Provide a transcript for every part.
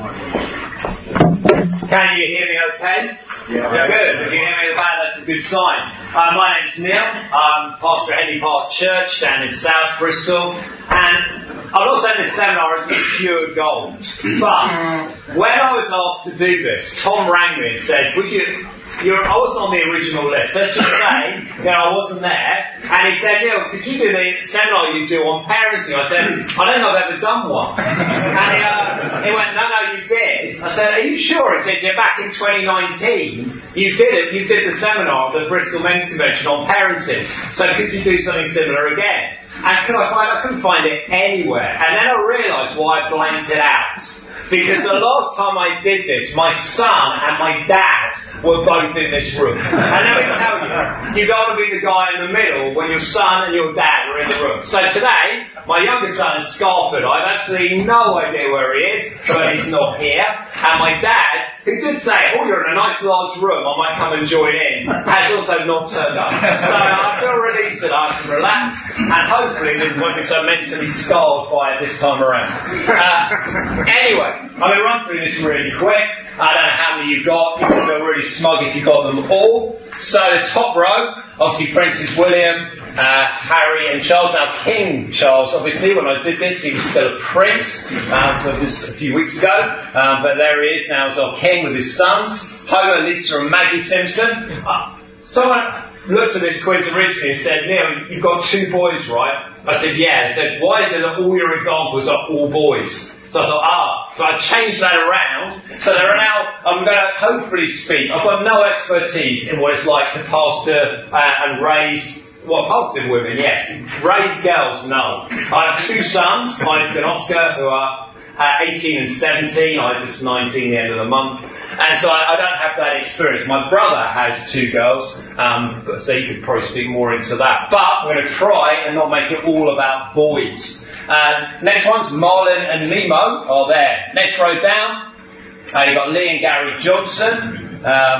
Can you hear me okay? Yeah. Good. If you hear me okay, that's a good sign. My name's Neil. I'm pastor at Henley Park Church down in South Bristol. And I'm not saying this seminar is pure gold. But when I was asked to do this, Tom rang me and said, I wasn't on the original list. Let's just say, I wasn't there. And he said, Neil, could you do the seminar you do on parenting? I said, I don't think I've ever done one. And he went, no, you did. I said, are you sure? He said, yeah, back in 2019, you did it. You did the seminar at the Bristol Men's Convention on parenting. So could you do something similar again? And I couldn't find it anywhere. And then I realised why I blanked it out. Because the last time I did this, my son and my dad were both in this room. And let me tell you don't want to be the guy in the middle when your son and your dad are in the room. So today, my younger son is Scarford. I have absolutely no idea where he is, but he's not here. And my dad, who did say, you're in a nice large room, I might come and join in, has also not turned up. So I feel relieved that I can relax, and hopefully they won't be so mentally scarred by it this time around. Anyway, I'm going to run through this really quick. I don't know how many you've got. You can feel really smug if you've got them all. So the top row, obviously Princess William, Harry and Charles. Now King Charles, obviously when I did this he was still a prince, so this a few weeks ago, but there he is now as our king with his sons, Homer, Lisa and Maggie Simpson. Someone looked at this quiz originally and said, Neil, you've got 2 boys, right? I said, yeah. They said, why is it that all your examples are all boys? So I thought, so I changed that around. So there are now, I'm going to hopefully speak. I've got no expertise in what it's like to pastor and raise, pastored women, yes. Raise girls, no. I have 2 sons, Isaac and Oscar, who are 18 and 17. Isaac's 19 the end of the month. And so I don't have that experience. My brother has 2 girls, so you could probably speak more into that. But I'm going to try and not make it all about boys. Next one's Marlon and Nemo are there. Next row down, you've got Lee and Gary Johnson,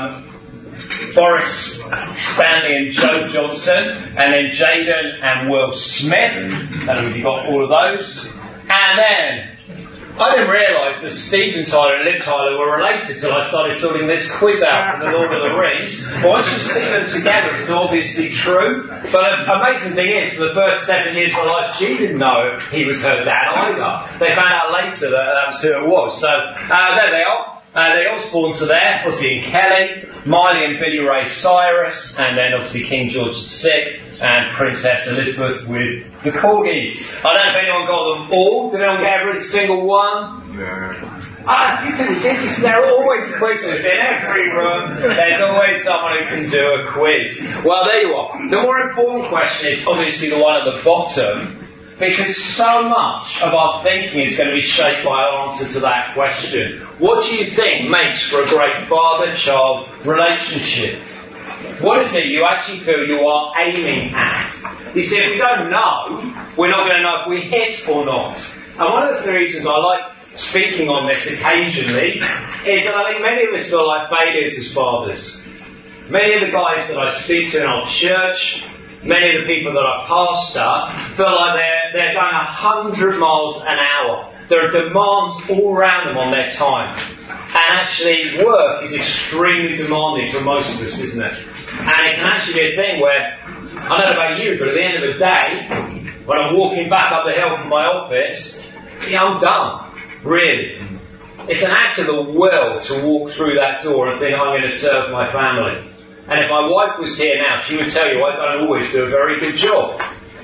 Boris, Stanley and Joe Johnson, and then Jaden and Will Smith. I don't know if you got all of those. And then I didn't realise that Steven Tyler and Liv Tyler were related till I started sorting this quiz out from the Lord of the Rings. Once you see them together, it's obviously true. But the amazing thing is, for the first 7 years of her life, she didn't know he was her dad either. They found out later that was who it was. So there they are. The Osborns are there, obviously in Kelly, Miley and Billy Ray Cyrus, and then obviously King George VI and Princess Elizabeth with the corgis. I don't know if anyone got them all. Did anyone get every single one? No. You can ridiculous. There are always quizzes in every room. There's always someone who can do a quiz. Well, there you are. The more important question is obviously the one at the bottom, because so much of our thinking is going to be shaped by our answer to that question. What do you think makes for a great father-child relationship? What is it you actually feel you are aiming at? You see, if we don't know, we're not going to know if we hit or not. And one of the reasons I like speaking on this occasionally is that I think many of us feel like failures as fathers. Many of the guys that I speak to in our church, many of the people that I pastor, feel like they're going 100 miles an hour. There are demands all around them on their time. And actually, work is extremely demanding for most of us, isn't it? And it can actually be a thing where, I don't know about you, but at the end of the day, when I'm walking back up the hill from my office, I'm done. Really. It's an act of the will to walk through that door and think, I'm going to serve my family. And if my wife was here now, she would tell you I don't always do a very good job.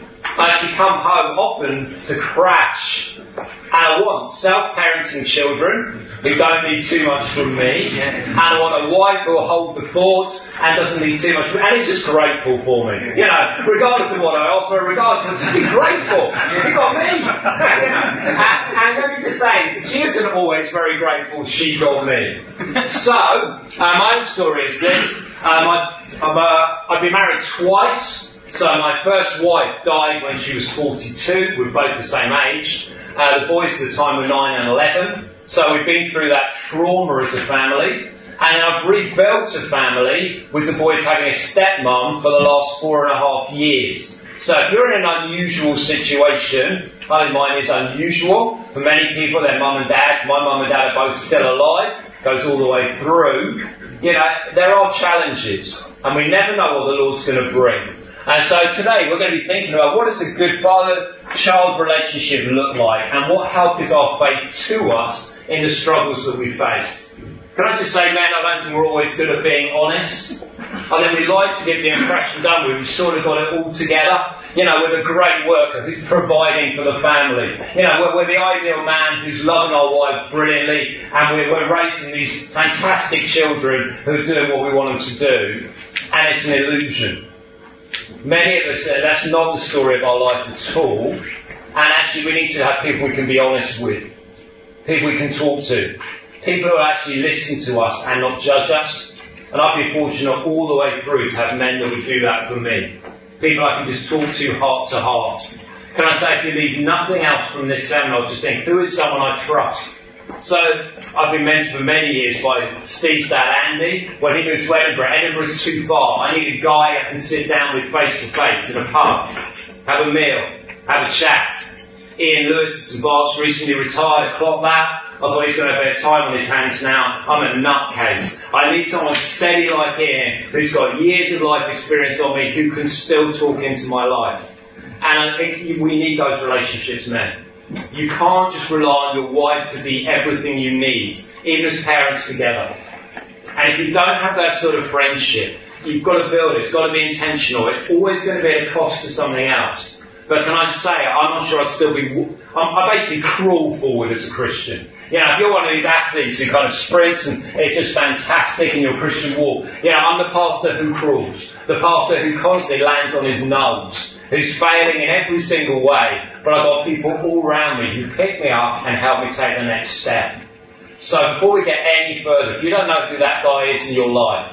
I actually come home often to crash. And I want self-parenting children who don't need too much from me. And I want a wife who will hold the fort and doesn't need too much from me. And is just grateful for me. Regardless of what I offer, regardless of just be grateful. You've got me. And let me just say, she isn't always very grateful she got me. So, my own story is this. I've been married twice. So my first wife died when she was 42. We're both the same age. The boys at the time were 9 and 11. So we've been through that trauma as a family. And I've rebuilt a family with the boys having a stepmom for the last 4.5 years. So if you're in an unusual situation, I think mine is unusual. For many people, their mum and dad, my mum and dad are both still alive, goes all the way through. You know, there are challenges, and we never know what the Lord's going to bring. And so today we're going to be thinking about what does a good father-child relationship look like, and what help is our faith to us in the struggles that we face. Can I just say, man, I don't think we're always good at being honest. I think we like to get the impression done we've sort of got it all together. You know, we're the great worker who's providing for the family. You know, we're the ideal man who's loving our wives brilliantly, and we're raising these fantastic children who are doing what we want them to do. And it's an illusion. Many of us, that's not the story of our life at all. And actually we need to have people we can be honest with. People we can talk to. People who actually listen to us and not judge us. And I've been fortunate all the way through to have men that would do that for me. People I can just talk to heart to heart. Can I say, if you leave nothing else from this seminar, just think, who is someone I trust? So, I've been mentored for many years by Steve's dad, Andy. When he moved to Edinburgh, Edinburgh's too far. I need a guy I can sit down with face to face in a pub, have a meal, have a chat. Ian Lewis at St Bart's recently retired, clocked that. I thought he's going to have a bit of time on his hands now. I'm a nutcase. I need someone steady like Ian, who's got years of life experience on me, who can still talk into my life. And I think we need those relationships, men. You can't just rely on your wife to be everything you need, even as parents together. And if you don't have that sort of friendship, you've got to build it. It's got to be intentional. It's always going to be at a cost to something else. But can I say, I'm not sure I'd still be... I basically crawl forward as a Christian. You know, if you're one of these athletes who kind of sprints and it's just fantastic in your Christian walk, you know, I'm the pastor who crawls. The pastor who constantly lands on his nose, who's failing in every single way. But I've got people all around me who pick me up and help me take the next step. So before we get any further, if you don't know who that guy is in your life,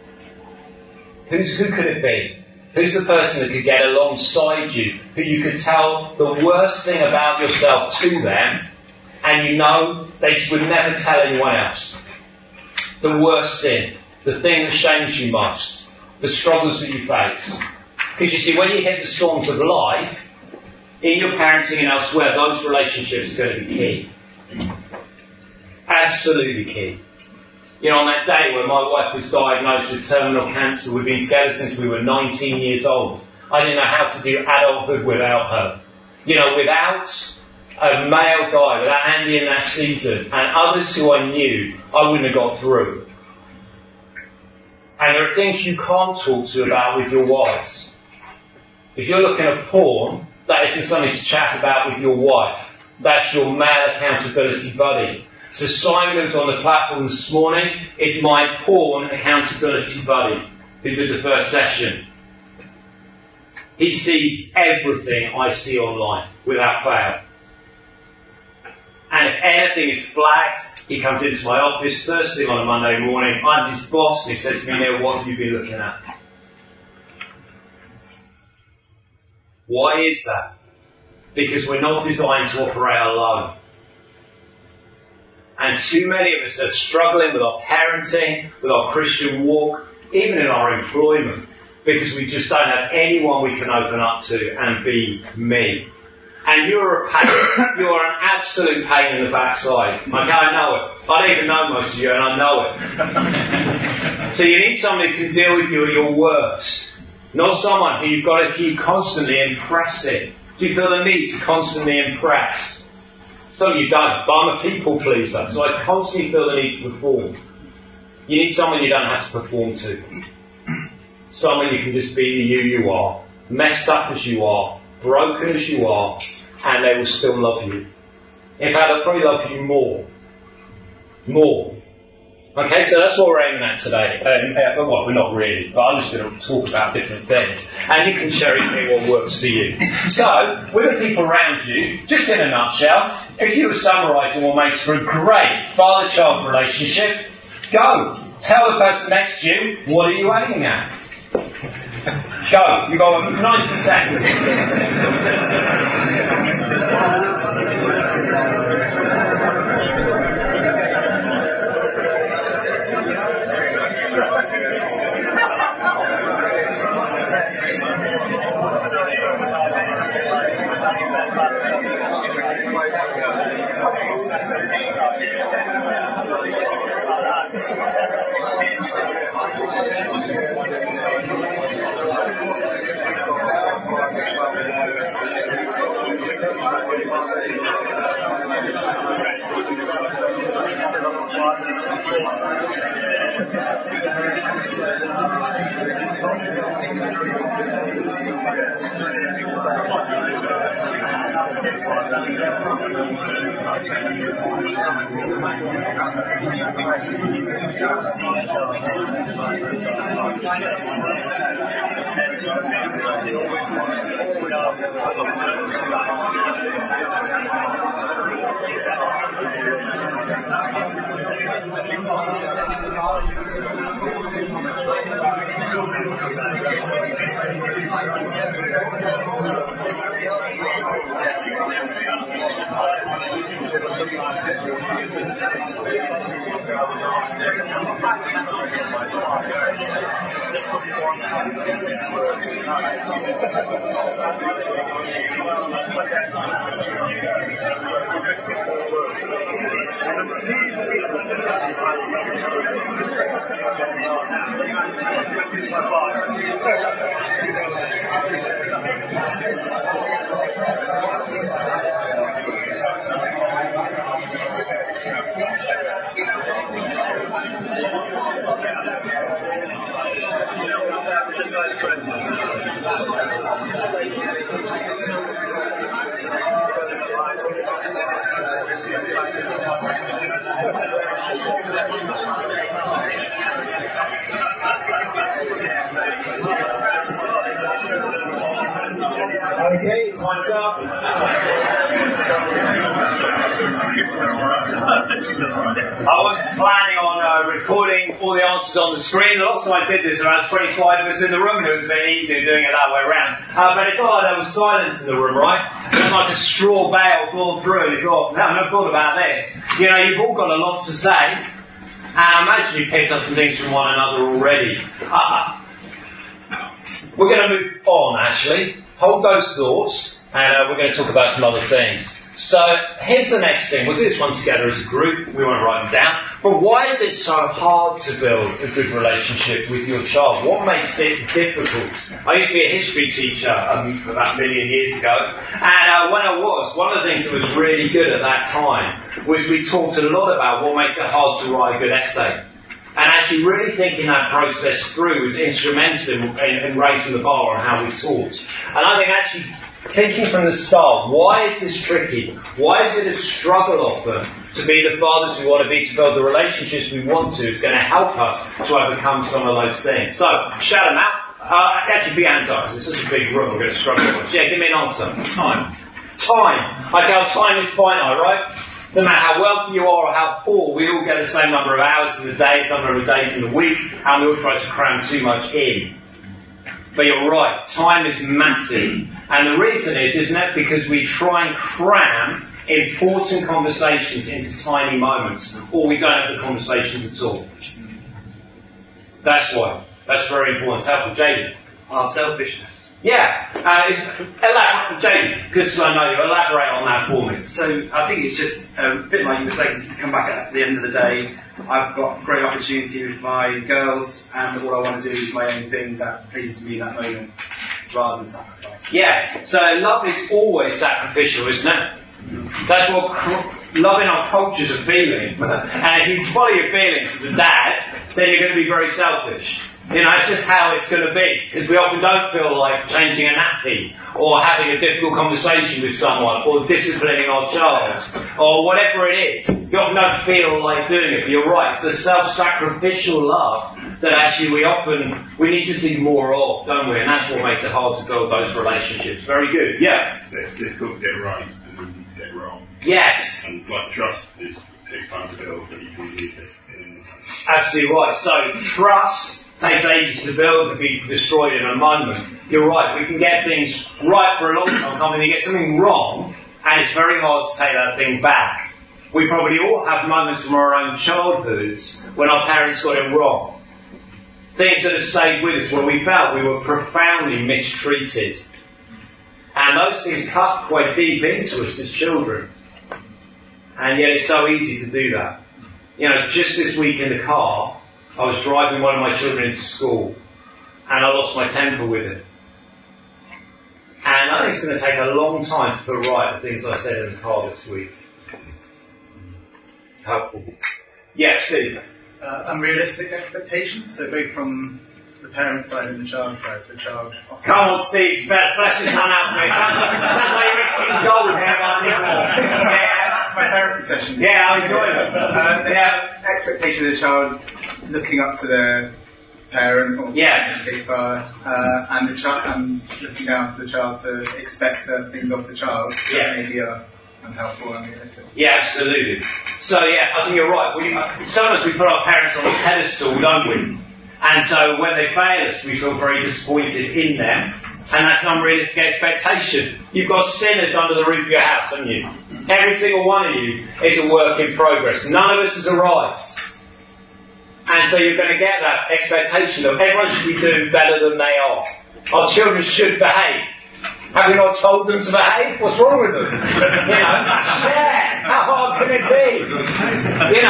who could it be? Who's the person that could get alongside you, who you could tell the worst thing about yourself to them, and you know they would never tell anyone else? The worst sin, the thing that shames you most, the struggles that you face. Because you see, when you hit the storms of life, in your parenting and elsewhere, those relationships are going to be key. Absolutely key. You know, on that day when my wife was diagnosed with terminal cancer, we've been together since we were 19 years old. I didn't know how to do adulthood without her. You know, without a male guy, without Andy in that season, and others who I knew, I wouldn't have got through. And there are things you can't talk to about with your wives. If you're looking at porn, that isn't something to chat about with your wife. That's your male accountability buddy. So Simon, who's on the platform this morning, is my porn accountability buddy who did the first session. He sees everything I see online without fail. And if anything is flagged, he comes into my office first thing on a Monday morning. I'm his boss, and he says to me, Neil, what have you been looking at? Why is that? Because we're not designed to operate alone. And too many of us are struggling with our parenting, with our Christian walk, even in our employment, because we just don't have anyone we can open up to and be me. And you're a pain. You're an absolute pain in the backside. Okay, I know it. I don't even know most of you, and I know it. So you need someone who can deal with you at your worst. Not someone who you've got to keep constantly impressing. Do you feel the need to constantly impress? Some of you don't, but I'm a people pleaser, so I constantly feel the need to perform. You need someone you don't have to perform to. Someone you can just be the you are, messed up as you are, broken as you are, and they will still love you. In fact, they'll probably love you more. More. Okay, so that's what we're aiming at today. Well, we're not really, but I'm just going to talk about different things. And you can cherry pick what works for you. So, with the people around you, just in a nutshell, if you were summarising what makes for a great father-child relationship, go. Tell the person next to you, what are you aiming at? Go. You've got 90 seconds. Okay, time's up. I was planning on recording all the answers on the screen. The last time I did this, around 25 of us in the room, and it was a bit easier doing it that way around. But it's not like there was silence in the room, right? It's like a straw bale gone through, and you thought, no, I've never thought about this. You know, you've all got a lot to say, and I imagine you picked up some things from one another already. We're going to move on, actually. Hold those thoughts, and we're going to talk about some other things. So, here's the next thing. We'll do this one together as a group. We won't write them down. But why is it so hard to build a good relationship with your child? What makes it difficult? I used to be a history teacher about a million years ago. And when I was, one of the things that was really good at that time was we talked a lot about what makes it hard to write a good essay. And actually really thinking that process through was instrumental in raising the bar on how we taught. And I think actually thinking from the start, why is this tricky? Why is it a struggle often to be the fathers we want to be, to build the relationships we want to, is going to help us to overcome some of those things. So, shout them out. Actually, be anti. This is a big room, we're going to struggle with. Yeah, give me an answer. Time. Okay, our time is finite, right? No matter how wealthy you are or how poor, we all get the same number of hours in the day, some number of days in the week, and we all try to cram too much in. But you're right, time is massive. And the reason is, isn't it, because we try and cram important conversations into tiny moments, or we don't have the conversations at all. That's why. That's very important. It's helpful. Jaden. Our selfishness. Yeah. Jaden, because I know you, elaborate on that for me. So I think it's just a bit like you were saying, to come back at the end of the day, I've got a great opportunity with my girls, and all I want to do is my own thing that pleases me in that moment, rather than sacrifice. Yeah, so love is always sacrificial, isn't it? That's what loving our cultures are feeling. And if you follow your feelings as a dad, then you're going to be very selfish. You know, it's just how it's going to be. Because we often don't feel like changing a nappy, or having a difficult conversation with someone, or disciplining our child, or whatever it is. You often don't feel like doing it, but you're right. It's the self-sacrificial love that actually we need to see more of, don't we? And that's what makes it hard to build those relationships. Very good. Yeah? So it's difficult to get right and easy to get wrong. Yes. And like trust takes time to build, but you can leave it in. Absolutely right. So trust takes ages to build, to be destroyed in a moment. You're right, we can get things right for a long time, and we get something wrong, and it's very hard to take that thing back. We probably all have moments from our own childhoods when our parents got it wrong. Things that have stayed with us where we felt we were profoundly mistreated. And those things cut quite deep into us as children. And yet it's so easy to do that. You know, just this week in the car, I was driving one of my children into school, and I lost my temper with him. And I think it's going to take a long time to put right the things I said in the car this week. Helpful. Yeah, Steve. Unrealistic expectations, so both from the parent side and the child side. So the child. Come on, Steve. Better flesh this one out for me. Sounds like you're mixing gold here, Yeah, that's my therapy session. Yeah, I enjoy it. Expectation of the child looking up to their parent or and the child and looking down to the child to expect certain things of the child. Yeah. Maybe unhelpful, unrealistic. Yeah, absolutely. So yeah, I think you're right. Sometimes we put our parents on a pedestal, don't we? And so when they fail us, we feel very disappointed in them. And that's an unrealistic expectation. You've got sinners under the roof of your house, haven't you? Every single one of you is a work in progress. None of us has arrived. And so you're going to get that expectation of everyone should be doing better than they are. Our children should behave. Have we not told them to behave? What's wrong with them? Share. How hard can it be?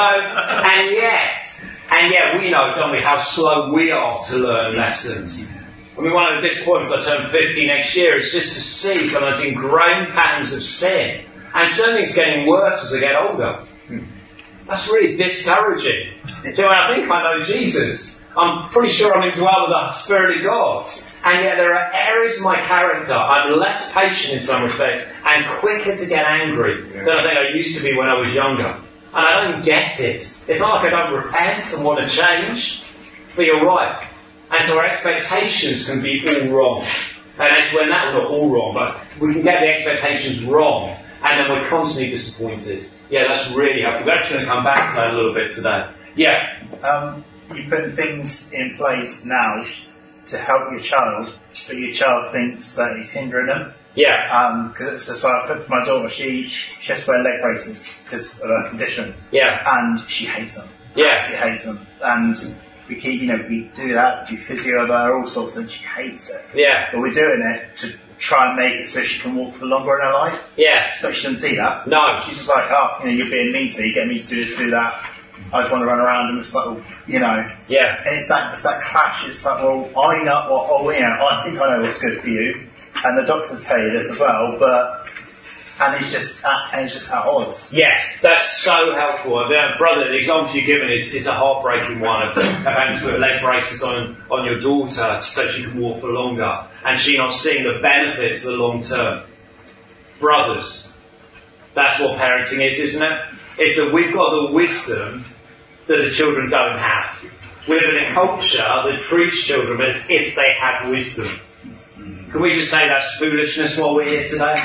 And yet we know, don't we, how slow we are to learn lessons. I mean, one of the disappointments I turn 50 next year is just to see some of those ingrained patterns of sin. And certainly it's getting worse as I get older. That's really discouraging. I think I know Jesus. I'm pretty sure I'm indwelled with the Spirit of God. And yet there are areas of my character I'm less patient in some respects and quicker to get angry than I think I used to be when I was younger. And I don't get it. It's not like I don't repent and want to change. But you're right. And so our expectations can be all wrong. And actually, when that was not all wrong, but we can get the expectations wrong. And then we're constantly disappointed. Yeah, that's really helpful. We're actually going to come back to that a little bit today. Yeah. You put things in place now to help your child, but your child thinks that it's hindering them. Yeah. So I put my daughter, she has to wear leg braces because of her condition. Yeah. And she hates them. Yeah. She hates them. And we keep, we do that, do physio with her, all sorts, and she hates it. Yeah. But we're doing it to try and make it so she can walk for longer in her life. Yes. But she doesn't see that. No. She's just like, you're being mean to me, you get me to do this, do that. I just want to run around and it's like, Yeah. And it's that clash. It's like, well, I know, I think I know what's good for you, and the doctors tell you this as well, and it's just at odds. Yes, that's so helpful. Brother, the example you've given is a heartbreaking one of having to put leg braces on your daughter so she can walk for longer, and she not seeing the benefits of the long term. Brothers, that's what parenting is, isn't it? It's that we've got the wisdom that the children don't have. We live in a culture that treats children as if they have wisdom. Can we just say that's foolishness while we're here today?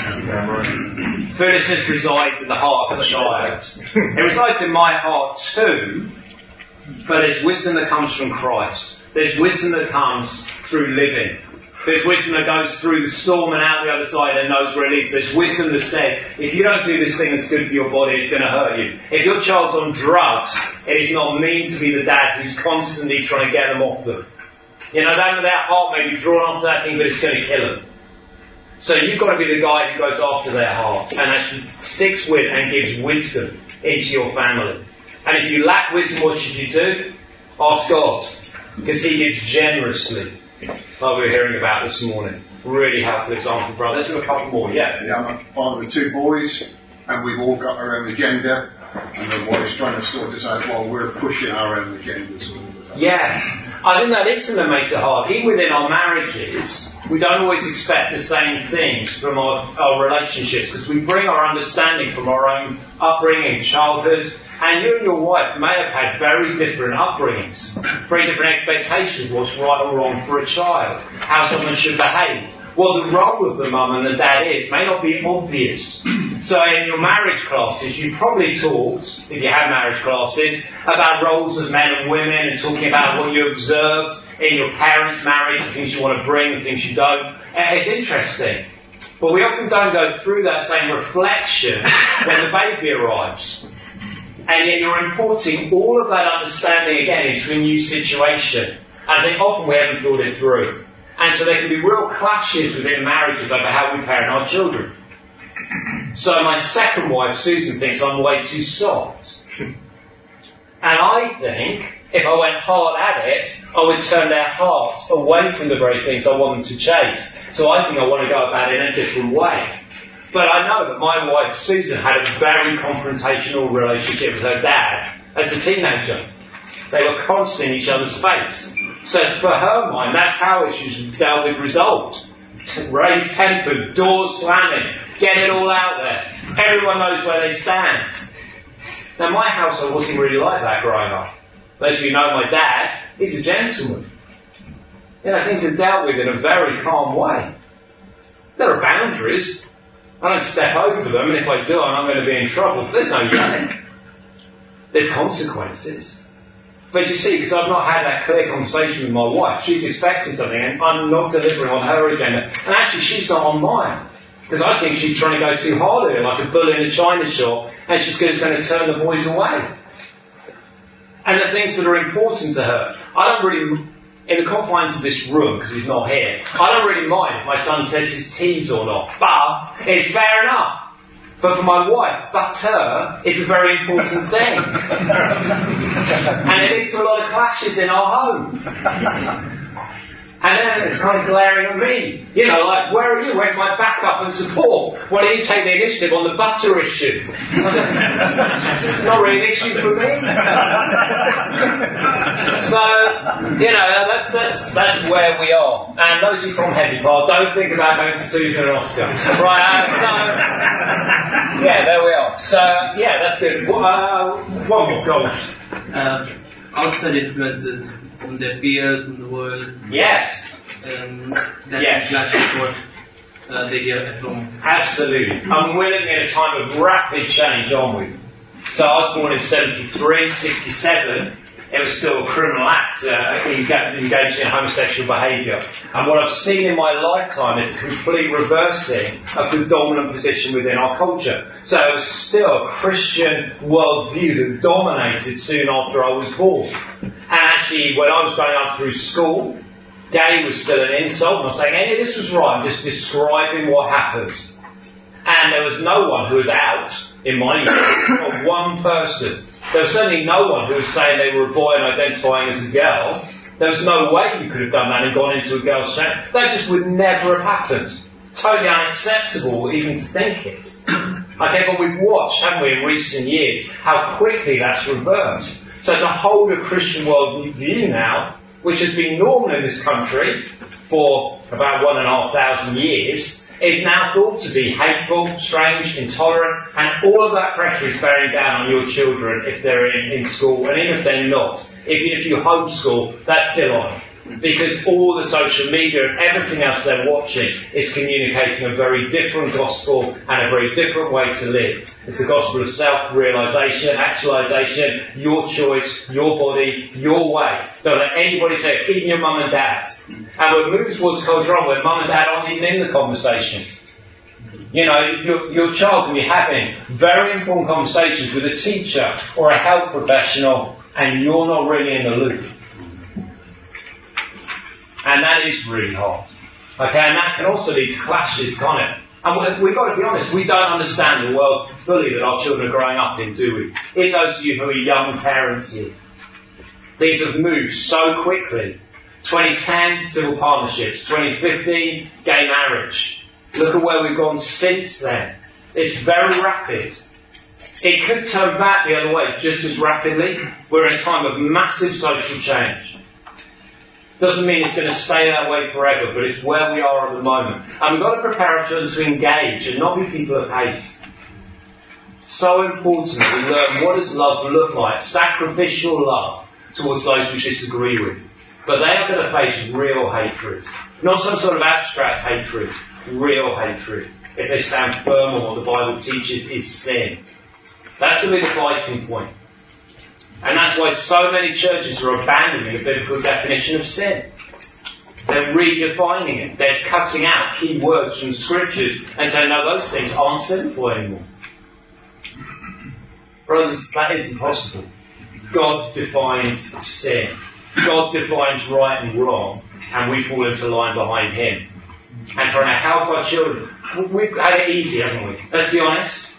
Foolishness resides in the heart of a child. It resides in my heart too, but there's wisdom that comes from Christ. There's wisdom that comes through living. There's wisdom that goes through the storm and out the other side and knows where it is. There's wisdom that says, if you don't do this thing that's good for your body, it's going to hurt you. If your child's on drugs, it is not mean to be the dad who's constantly trying to get them off them. Their heart may be drawn off that thing, but it's going to kill them. So you've got to be the guy who goes after their heart and actually sticks with and gives wisdom into your family. And if you lack wisdom, what should you do? Ask God, because He gives generously. Like we were hearing about this morning. Really helpful example, brother. Let's have a couple more, yeah. Yeah, I'm a father of two boys, and we've all got our own agenda, and the wife's trying to sort this out while we're pushing our own agendas. Yes. I think that is something that makes it hard. Even within our marriages, we don't always expect the same things from our relationships, because we bring our understanding from our own upbringing, childhood, and you and your wife may have had very different upbringings, very different expectations of what's right or wrong for a child, how someone should behave. What the role of the mum and the dad is may not be obvious. So in your marriage classes, you probably talked, if you had marriage classes, about roles of men and women and talking about what you observed in your parents' marriage, the things you want to bring, the things you don't. And it's interesting. But we often don't go through that same reflection when the baby arrives. And yet you're importing all of that understanding again into a new situation. And I think often we haven't thought it through. And so there can be real clashes within marriages over how we parent our children. So my second wife, Susan, thinks I'm way too soft. And I think if I went hard at it, I would turn their hearts away from the very things I want them to chase. So I think I want to go about it in a different way. But I know that my wife, Susan, had a very confrontational relationship with her dad as a teenager. They were constantly in each other's face. So for her mind, that's how issues dealt with resolved. Raised tempers, doors slamming, get it all out there. Everyone knows where they stand. Now my household wasn't really like that growing up. As you know, my dad, he's a gentleman. Things are dealt with in a very calm way. There are boundaries. I don't step over them, and if I do, I'm going to be in trouble. There's no yelling. There's consequences. But you see, because I've not had that clear conversation with my wife, she's expecting something, and I'm not delivering on her agenda. And actually, she's not on mine. Because I think she's trying to go too hard at it, like a bull in a china shop, and she's just going to turn the boys away. And the things that are important to her, I don't really, in the confines of this room, because he's not here, I don't really mind if my son says his T's or not, but it's fair enough. But for my wife, butter is a very important thing. And it leads to a lot of clashes in our home. And then it's kind of glaring at me. Like, where are you? Where's my backup and support? Why don't you take the initiative on the butter issue? It's not really an issue for me. So, that's where we are. And those of you from Heavy Park, don't think about going to Susan and Oscar. Right, there we are. So, that's good. One more goal. Outside influences from their peers, from the world. Yes. That clashes what they hear at home. Absolutely. And we're living in a time of rapid change, aren't we? So I was born in 73, 67. It was still a criminal act engaging in homosexual behaviour. And what I've seen in my lifetime is a complete reversing of the dominant position within our culture. So it was still a Christian worldview that dominated soon after I was born. And actually, when I was going up through school, gay was still an insult. I'm not saying any of this was right, I'm just describing what happened. And there was no one who was out in my youth, not one person. There was certainly no one who was saying they were a boy and identifying as a girl. There was no way you could have done that and gone into a girl's channel. That just would never have happened. Totally unacceptable even to think it. Okay, but we've watched, haven't we, in recent years, how quickly that's reversed. So to hold a Christian world view now, which has been normal in this country for about 1,500 years, is now thought to be hateful, strange, intolerant, and all of that pressure is bearing down on your children if they're in school, and even if they're not. If you homeschool, that's still on. Because all the social media and everything else they're watching is communicating a very different gospel and a very different way to live. It's the gospel of self-realization, actualization, your choice, your body, your way. Don't let anybody say it, even your mum and dad. And we're moving towards a culture where mum and dad aren't even in the conversation. Your child can be having very important conversations with a teacher or a health professional, and you're not really in the loop. And that is really hard. Okay, and that can also lead to clashes, can't it? And we've got to be honest, we don't understand the world fully that our children are growing up in, do we? In those of you who are young parents here, these have moved so quickly. 2010, civil partnerships. 2015, gay marriage. Look at where we've gone since then. It's very rapid. It could turn back the other way just as rapidly. We're in a time of massive social change. Doesn't mean it's going to stay that way forever, but it's where we are at the moment. And we've got to prepare our children to engage and not be people of hate. So important to learn what does love look like, sacrificial love towards those we disagree with. But they are going to face real hatred. Not some sort of abstract hatred, real hatred. If they stand firm on what the Bible teaches is sin. That's going to be the fighting point. And that's why so many churches are abandoning the biblical definition of sin. They're redefining it. They're cutting out key words from the scriptures and saying, no, those things aren't sinful anymore. Brothers, that isn't possible. God defines sin. God defines right and wrong, and we fall into line behind Him. And trying to help our children. We've had it easy, haven't we? Let's be honest.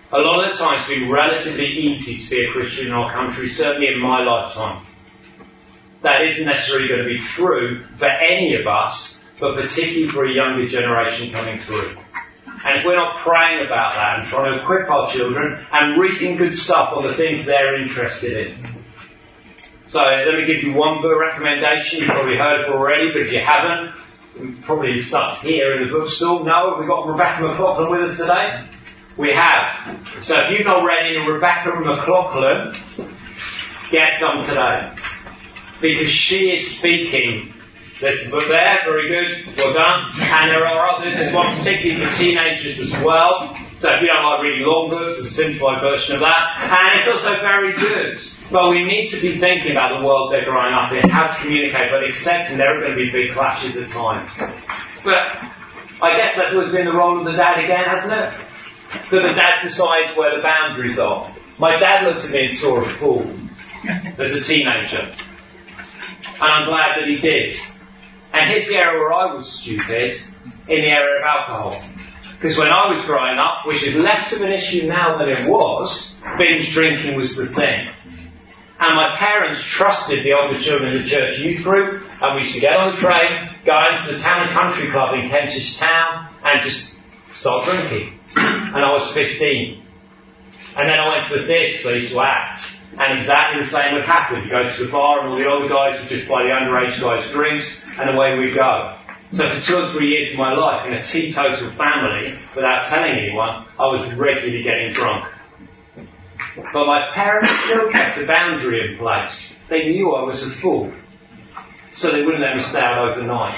A lot of the time it's been relatively easy to be a Christian in our country, certainly in my lifetime. That isn't necessarily going to be true for any of us, but particularly for a younger generation coming through. And if we're not praying about that and trying to equip our children and reading good stuff on the things they're interested in. So let me give you one book recommendation. You've probably heard of it already, but if you haven't, probably stuff's here in the bookstore. No, have we got Rebecca McLaughlin with us today? We have. So if you've not read any Rebecca McLaughlin, get some today. Because she is speaking. There's the book there, very good, well done. And there are others, there's one particularly for teenagers as well. So if you don't like reading long books, there's a simplified version of that. And it's also very good. But we need to be thinking about the world they're growing up in, how to communicate, but accepting there are going to be big clashes at times. But I guess that's always been the role of the dad again, hasn't it? That the dad decides where the boundaries are. My dad looked at me and saw a fool as a teenager. And I'm glad that he did. And here's the area where I was stupid, in the area of alcohol. Because when I was growing up, which is less of an issue now than it was, binge drinking was the thing. And my parents trusted the older children in the church youth group, and we used to get on the train, go into the town and country club in Kentish Town, and just start drinking. And I was 15. And then I went to the theatre, so I used to act. And exactly the same would happen. You go to the bar and all the older guys would just buy the underage guys drinks, and away we go. So for 2 or 3 years of my life, in a teetotal family, without telling anyone, I was regularly getting drunk. But my parents still kept a boundary in place. They knew I was a fool. So they wouldn't let me stay out overnight.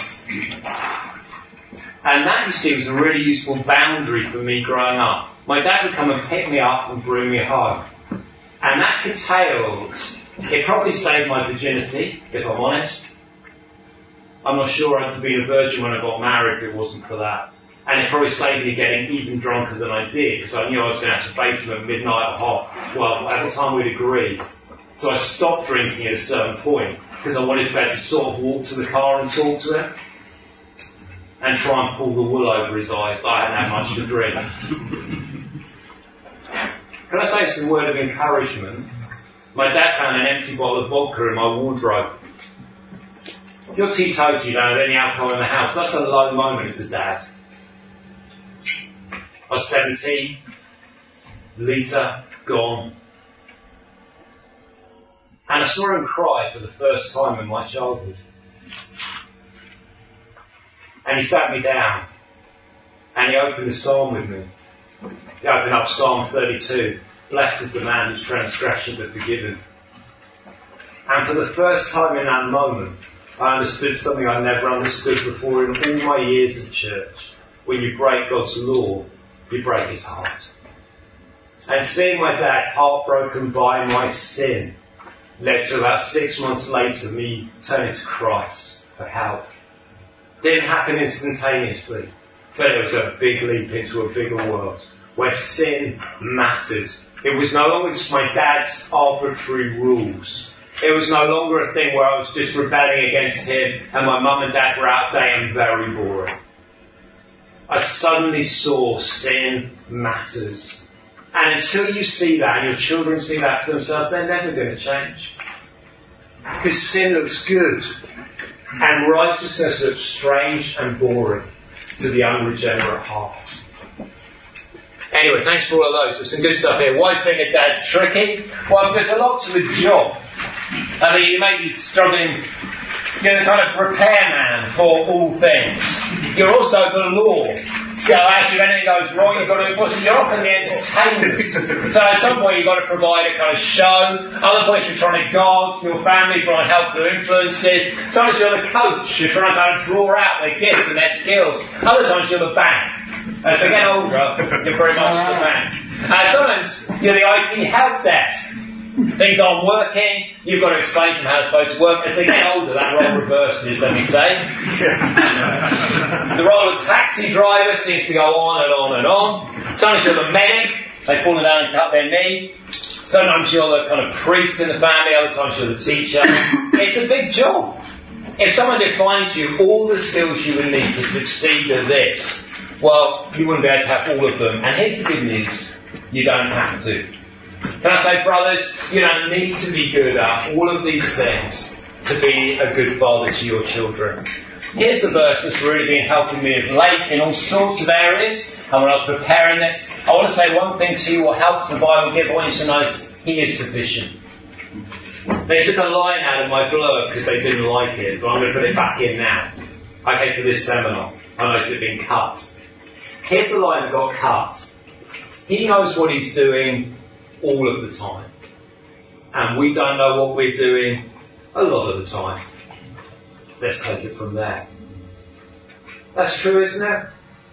And that, you see, was a really useful boundary for me growing up. My dad would come and pick me up and bring me home. And that curtailed, it probably saved my virginity, if I'm honest. I'm not sure I could be a virgin when I got married if it wasn't for that. And it probably saved me getting even drunker than I did, because I knew I was going to have to face him at midnight or at the time we'd agreed. So I stopped drinking at a certain point, because I wanted to be able to sort of walk to the car and talk to him. And try and pull the wool over his eyes that I hadn't had much to drink. Can I say some word of encouragement? My dad found an empty bottle of vodka in my wardrobe. If you're teetotal, you don't have any alcohol in the house. That's a low moment as a dad. I was 17, litre, gone. And I saw him cry for the first time in my childhood. And he sat me down. And he opened a psalm with me. He opened up Psalm 32. Blessed is the man whose transgressions are forgiven. And for the first time in that moment, I understood something I'd never understood before in all my years of church. When you break God's law, you break his heart. And seeing my dad heartbroken by my sin led to about 6 months later me turning to Christ for help. Didn't happen instantaneously, but it was a big leap into a bigger world where sin mattered. It was no longer just my dad's arbitrary rules. It was no longer a thing where I was just rebelling against him and my mum and dad were out there and very boring. I suddenly saw sin matters. And until you see that and your children see that for themselves, they're never going to change. Because sin looks good. And righteousness looks strange and boring to the unregenerate heart. Anyway, thanks for all of those. There's some good stuff here. Why is being a dad tricky? Well, there's a lot to the job. I mean, you may be struggling, you're the kind of repairman for all things. You're also the law. So actually, if anything goes wrong, you've got to enforce it. You're often the entertainment. So at some point, you've got to provide a kind of show. Other points, you're trying to guard your family, trying to help their influences. Sometimes you're the coach. You're trying to kind of draw out their gifts and their skills. Other times, you're the bank. As they get older, you're very much the bank. Sometimes, you're the IT help desk. Things aren't working, you've got to explain to them how it's supposed to work. As they get older, that role reverses, let me say. The role of taxi driver seems to go on and on and on. Sometimes you're the medic, they've fallen down and cut their knee. Sometimes you're the kind of priest in the family, other times you're the teacher. It's a big job. If someone defines you all the skills you would need to succeed at this, well, you wouldn't be able to have all of them. And here's the good news. You don't have to. Can I say, brothers, you don't need to be good at all of these things to be a good father to your children. Here's the verse that's really been helping me of late in all sorts of areas. And when I was preparing this, I want to say one thing to you, what helps the Bible give. I want you to know is He is sufficient. They took a line out of my blurb because they didn't like it, but I'm going to put it back in now. Okay, for this seminar. I noticed it being cut. Here's the line that got cut. He knows what He's doing all of the time. And we don't know what we're doing a lot of the time. Let's take it from there. That's true, isn't it?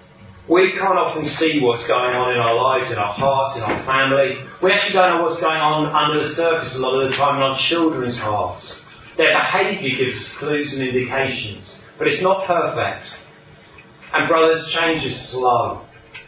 We can't often see what's going on in our lives, in our hearts, in our family. We actually don't know what's going on under the surface a lot of the time in our children's hearts. Their behaviour gives us clues and indications. But it's not perfect. And brothers, change is slow.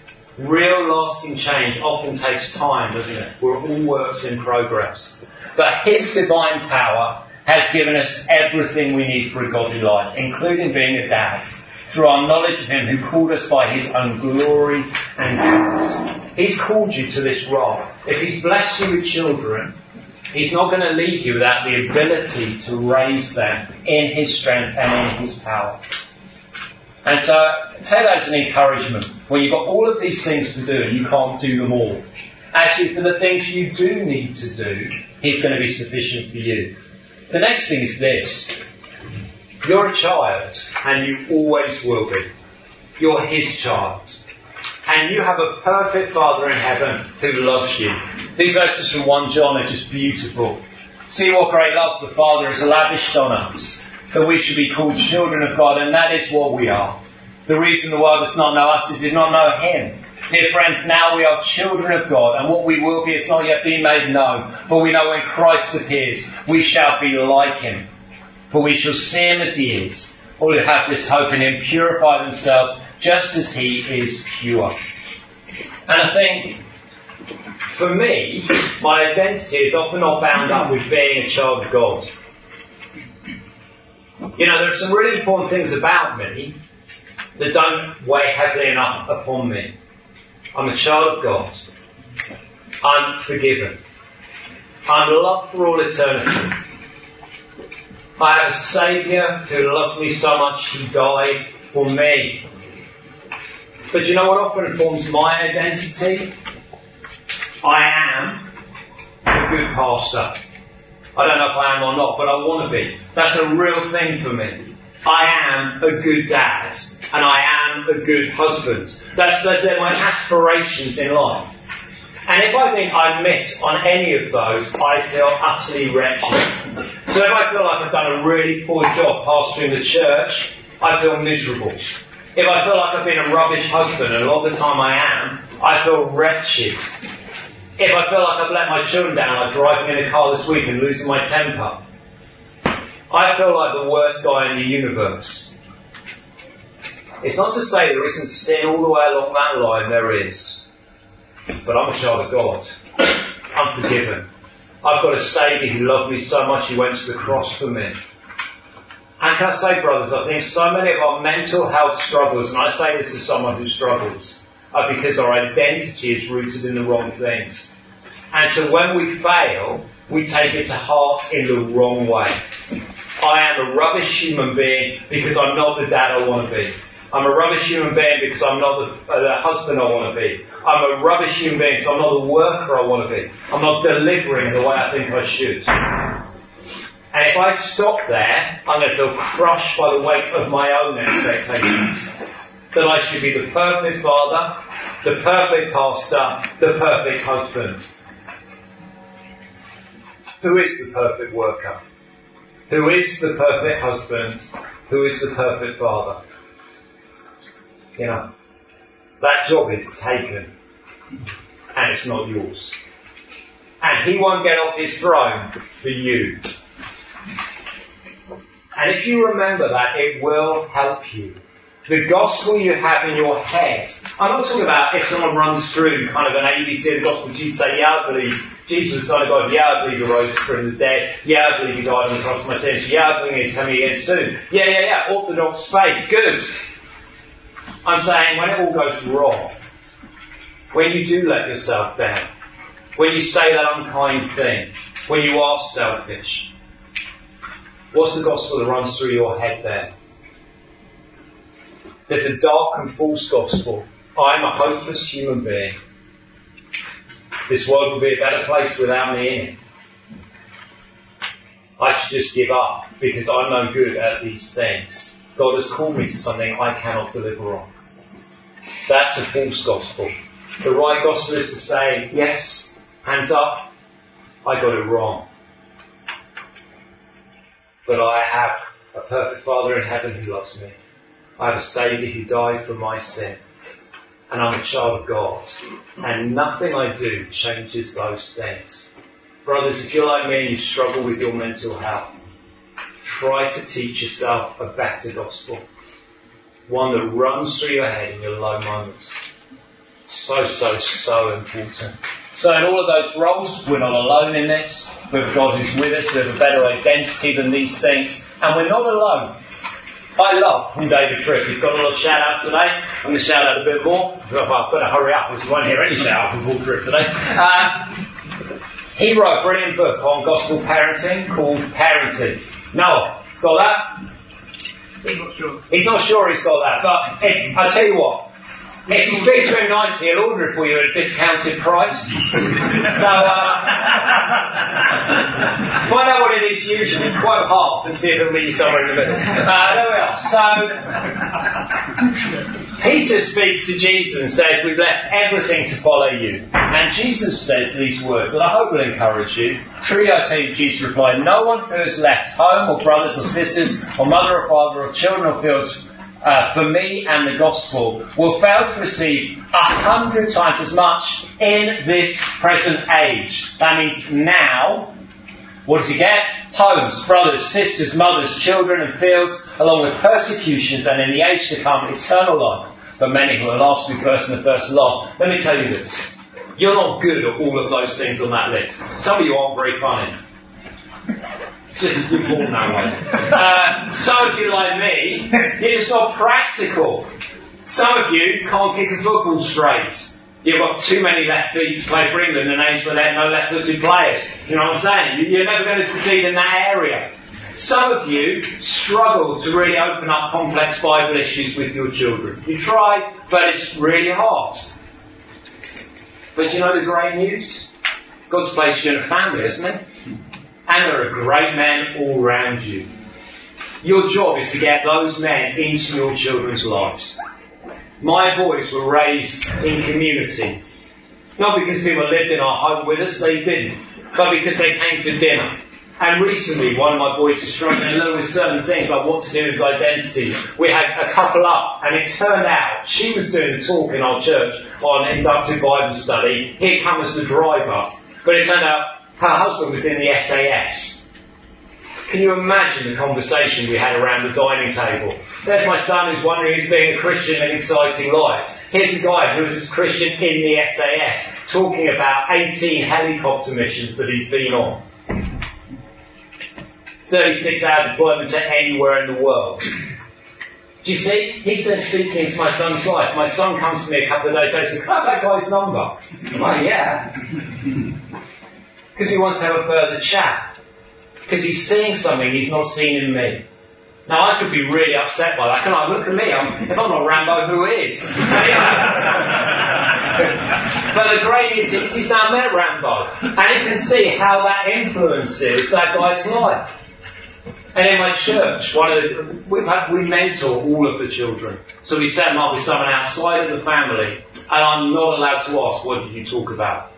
Real lasting change often takes time, doesn't it? We're all works in progress. But His divine power has given us everything we need for a godly life, including being a dad, through our knowledge of Him who called us by His own glory and goodness. He's called you to this role. If He's blessed you with children, He's not going to leave you without the ability to raise them in His strength and in His power. And so, take that as an encouragement. When you've got all of these things to do and you can't do them all, actually for the things you do need to do, He's going to be sufficient for you. The next thing is this. You're a child, and you always will be. You're His child. And you have a perfect Father in heaven who loves you. These verses from 1 John are just beautiful. See what great love the Father has lavished on us, that we should be called children of God, and that is what we are. The reason the world does not know us is it did not know Him. Dear friends, now we are children of God, and what we will be has not yet been made known. But we know when Christ appears, we shall be like Him. For we shall see Him as He is. All who have this hope in Him purify themselves just as He is pure. And I think, for me, my identity is often not bound up with being a child of God. You know, there are some really important things about me that don't weigh heavily enough upon me. I'm a child of God. I'm forgiven. I'm loved for all eternity. I have a Saviour who loved me so much He died for me. But you know what often forms my identity? I am a good pastor. I don't know if I am or not, but I want to be. That's a real thing for me. I am a good dad, and I am a good husband. They're my aspirations in life. And if I think I miss on any of those, I feel utterly wretched. So if I feel like I've done a really poor job pastoring the church, I feel miserable. If I feel like I've been a rubbish husband, and a lot of the time I feel wretched. If I feel like I've let my children down, like driving in a car this week and losing my temper, I feel like the worst guy in the universe. It's not to say there isn't sin all the way along that line, there is. But I'm a child of God. I'm forgiven. I've got a Saviour who loved me so much He went to the cross for me. And can I say, brothers, I think so many of our mental health struggles, and I say this as someone who struggles, are because our identity is rooted in the wrong things. And so when we fail, we take it to heart in the wrong way. I am a rubbish human being because I'm not the dad I want to be. I'm a rubbish human being because I'm not the husband I want to be. I'm a rubbish human being because I'm not the worker I want to be. I'm not delivering the way I think I should. And if I stop there, I'm going to feel crushed by the weight of my own expectations. That I should be the perfect father, the perfect pastor, the perfect husband. Who is the perfect worker? Who is the perfect husband? Who is the perfect father? You know, that job is taken, and it's not yours. And He won't get off His throne for you. And if you remember that, it will help you. The gospel you have in your head. I'm not talking about if someone runs through kind of an ABC of the gospel, you'd say, yeah, I believe Jesus is the Son of God. Yeah, I believe He rose from the dead. Yeah, I believe He died on the cross for my sins. Yeah, I believe He's coming again soon. Yeah. Orthodox faith. Good. I'm saying when it all goes wrong, when you do let yourself down, when you say that unkind thing, when you are selfish, what's the gospel that runs through your head there? There's a dark and false gospel. I'm a hopeless human being. This world will be a better place without me in it. I should just give up because I'm no good at these things. God has called me to something I cannot deliver on. That's a false gospel. The right gospel is to say, yes, hands up, I got it wrong. But I have a perfect Father in heaven who loves me. I have a Saviour who died for my sin. And I'm a child of God. And nothing I do changes those things. Brothers, if you're like me and you struggle with your mental health, try to teach yourself a better gospel. One that runs through your head in your low moments. So important. So in all of those roles, we're not alone in this. We have a God who's with us. We have a better identity than these things. And we're not alone. I love David Tripp. He's got a lot of shout-outs today. I'm going to shout out a bit more. Well, I've got to hurry up because you won't hear any shout-out from Paul Tripp today. He wrote a brilliant book on gospel parenting called Parenting. Noah, got that? I'm not sure. He's not sure he's got that, but I'll tell you what. If you speak to him nicely, he'll order it for you at a discounted price. So, find out what it is usually, quite half, and see if it'll meet you somewhere in the middle. There we are. So, Peter speaks to Jesus and says, we've left everything to follow you. And Jesus says these words that I hope will encourage you. Truly I tell you, Jesus replied, no one who has left home or brothers or sisters or mother or father or children or fields for me and the gospel will fail to receive 100 times as much in this present age. That means now. What does he get? Homes, brothers, sisters, mothers, children and fields, along with persecutions and in the age to come, eternal life. But many who are last will be first and the first lost. Let me tell you this. You're not good at all of those things on that list. Some of you aren't very funny. Just you're born that way. Some of you, like me, you're just not practical. Some of you can't kick a football straight. You've got too many left feet to play for England in an age where they have no left-footed players. You know what I'm saying? You're never going to succeed in that area. Some of you struggle to really open up complex Bible issues with your children. You try, but it's really hard. But you know the great news? God's placed you in a family, isn't it? And there are great men all around you. Your job is to get those men into your children's lives. My boys were raised in community. Not because people lived in our home with us, they didn't. But because they came for dinner. And recently, one of my boys was struggling a little with certain things like what to do with his identity. We had a couple up, and it turned out she was doing a talk in our church on inductive Bible study. He'd come as the driver. But it turned out her husband was in the SAS. Can you imagine the conversation we had around the dining table? There's my son who's wondering who's being a Christian and exciting life. Here's a guy who was a Christian in the SAS talking about 18 helicopter missions that he's been on. 36-hour deployment to anywhere in the world. Do you see? He's then speaking to my son's life. My son comes to me a couple of days later and says, can I have that guy's number? I'm like, yeah. Because he wants to have a further chat. Because he's seeing something he's not seen in me. Now, I could be really upset by that. Can I look at me? If I'm not Rambo, who is? But the great news is he's now met Rambo. And he can see how that influences that guy's life. And in my church, we mentor all of the children. So we set them up with someone outside of the family. And I'm not allowed to ask, what did you talk about?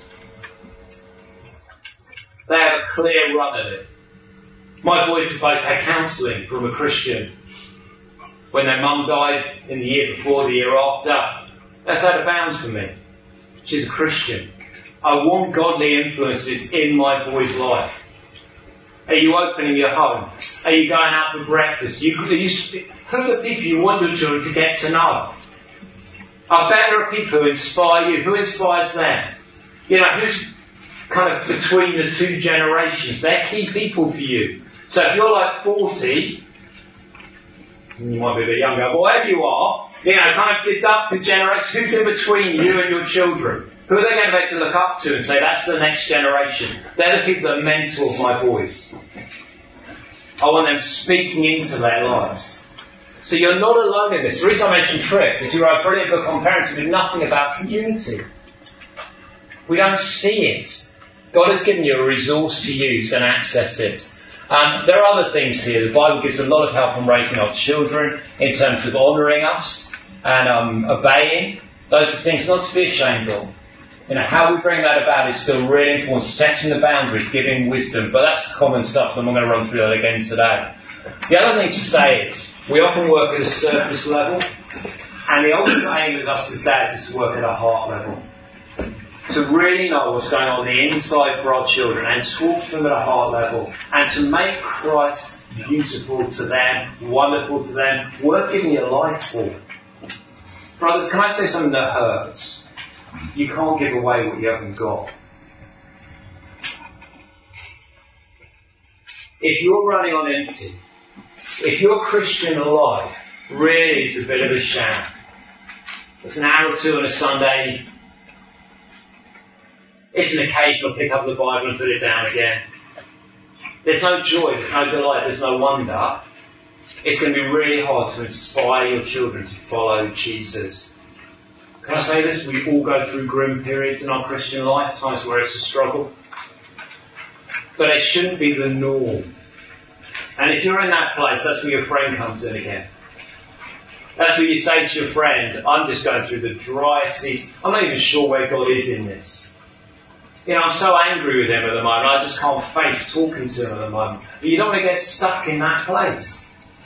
They have a clear run at it. My boys have both had counselling from a Christian. When their mum died in the year before, the year after, that's out of bounds for me. She's a Christian. I want godly influences in my boy's life. Are you opening your home? Are you going out for breakfast? Who are the people you want your children to get to know? I bet there are people who inspire you. Who inspires them? You know, who's kind of between the two generations? They're key people for you. So if you're like 40, You might be a bit younger, but wherever you are, kind of deductive generation. Who's in between you and your children? Who are they going to be able to look up to and say, that's the next generation? They're the people that mentor my boys. I want them speaking into their lives. So you're not alone in this. The reason I mentioned Tripp is you wrote a brilliant book on parenting with nothing about community. We don't see it. God has given you a resource to use and access it. There are other things here. The Bible gives a lot of help on raising our children in terms of honouring us and obeying. Those are things not to be ashamed of. How we bring that about is still really important. Setting the boundaries, giving wisdom. But that's common stuff, so I'm not going to run through that again today. The other thing to say is, we often work at a surface level, and the ultimate aim of us as dads is to work at a heart level. To really know what's going on the inside for our children and talk to them at a heart level and to make Christ beautiful to them, wonderful to them, worth giving your life for. Brothers, can I say something that hurts? You can't give away what you haven't got. If you're running on empty, if your Christian life really is a bit of a sham, it's an hour or two on a Sunday, it's an occasional pick up the Bible and put it down again. There's no joy, there's no delight, there's no wonder. It's going to be really hard to inspire your children to follow Jesus. Can I say this? We all go through grim periods in our Christian life, times where it's a struggle. But it shouldn't be the norm. And if you're in that place, that's where your friend comes in again. That's where you say to your friend, I'm just going through the driest season. I'm not even sure where God is in this. I'm so angry with him at the moment, I just can't face talking to him at the moment. But you don't want to get stuck in that place.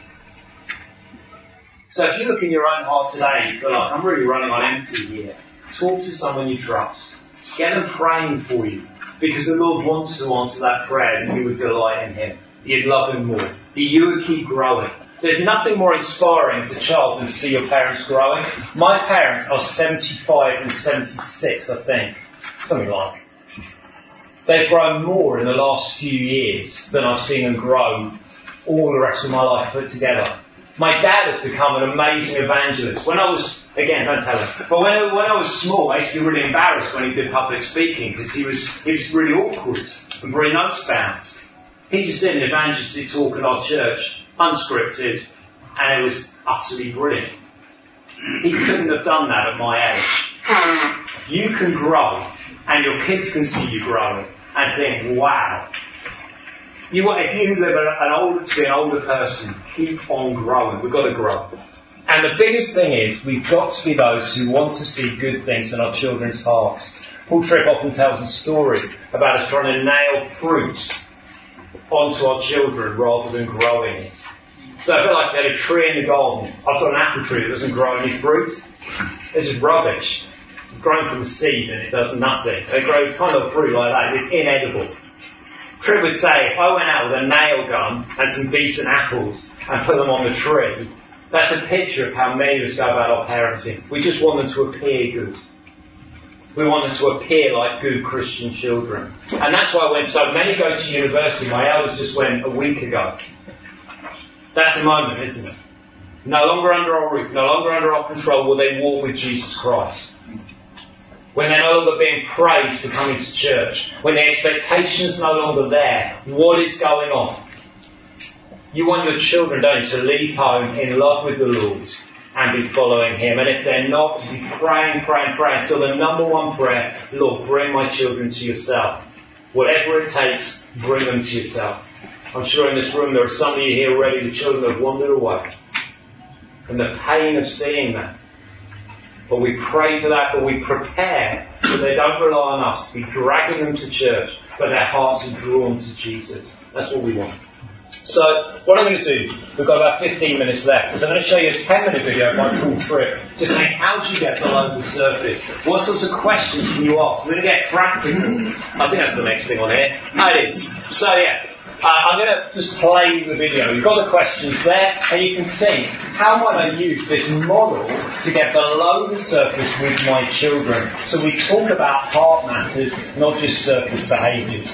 So if you look in your own heart today, you feel like, I'm really running on empty here. Talk to someone you trust. Get them praying for you. Because the Lord wants to answer that prayer and you would delight in him. You'd love him more. That you would keep growing. There's nothing more inspiring as a child than to see your parents growing. My parents are 75 and 76, I think. Something like. They've grown more in the last few years than I've seen them grow all the rest of my life put together. My dad has become an amazing evangelist. When I was, again, don't tell him, but when I was small, I used to be really embarrassed when he did public speaking because he was really awkward and very notes-bound. He just did an evangelistic talk at our church, unscripted, and it was utterly brilliant. He couldn't have done that at my age. You can grow, and your kids can see you growing, and think, wow. If you live to be an older person, keep on growing. We've got to grow. And the biggest thing is, we've got to be those who want to see good things in our children's hearts. Paul Tripp often tells a story about us trying to nail fruit onto our children rather than growing it. So I feel like they had a tree in the garden. I've got an apple tree that doesn't grow any fruit. This is rubbish. It's grown from a seed and it does nothing. They grow kind of fruit like that. It's inedible. Tripp would say, if I went out with a nail gun and some decent apples and put them on the tree, that's a picture of how many of us go about our parenting. We just want them to appear good. We want them to appear like good Christian children. And that's why when so many go to university, my eldest just went a week ago. That's the moment, isn't it? No longer under our roof, no longer under our control will they walk with Jesus Christ. When they're no longer being praised for coming to church. When the expectation's no longer there. What is going on? You want your children, don't you, to leave home in love with the Lord and be following him. And if they're not, to be praying. So the number one prayer, Lord, bring my children to yourself. Whatever it takes, bring them to yourself. I'm sure in this room there are some of you here already, the children have wandered away. And the pain of seeing that. But we pray for that, but we prepare so they don't rely on us to be dragging them to church, but their hearts are drawn to Jesus. That's what we want. So, what I'm going to do, we've got about 15 minutes left, because I'm going to show you a 10-minute video of my full trip, just saying how do you get below the surface? What sorts of questions can you ask? We're going to get practical. I think that's the next thing on here. It is. So, yeah. I'm going to just play the video. You've got the questions there, and you can see how might I use this model to get below the surface with my children. So we talk about heart matters, not just surface behaviours.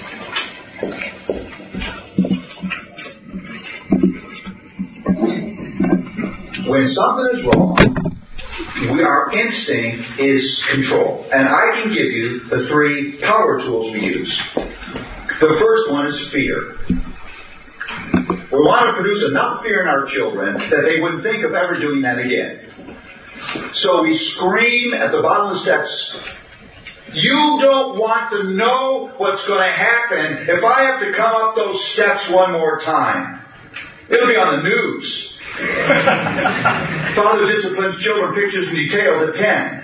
when something is wrong, our instinct is control. And I can give you the 3 power tools we use. The first one is fear. We want to produce enough fear in our children that they wouldn't think of ever doing that again. So we scream at the bottom of the steps, you don't want to know what's going to happen if I have to come up those steps one more time. It'll be on the news. Father disciplines children, pictures and details at 10.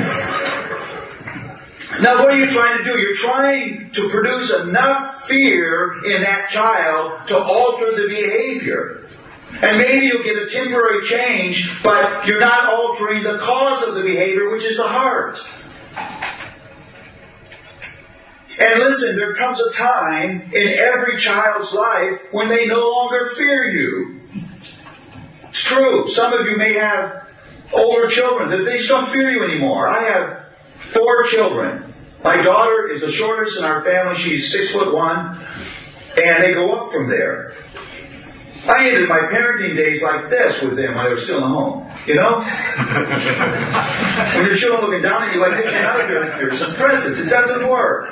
Now what are you trying to do? You're trying to produce enough fear in that child to alter the behavior. And maybe you'll get a temporary change, but you're not altering the cause of the behavior, which is the heart. And listen, there comes a time in every child's life when they no longer fear you. It's true. Some of you may have older children that they just don't fear you anymore. I have 4 children. My daughter is the shortest in our family. She's 6'1", and they go up from there. I ended my parenting days like this with them while they were still in the home. You know? When your children looking down at you like, get you out of here and here's some presents. It doesn't work.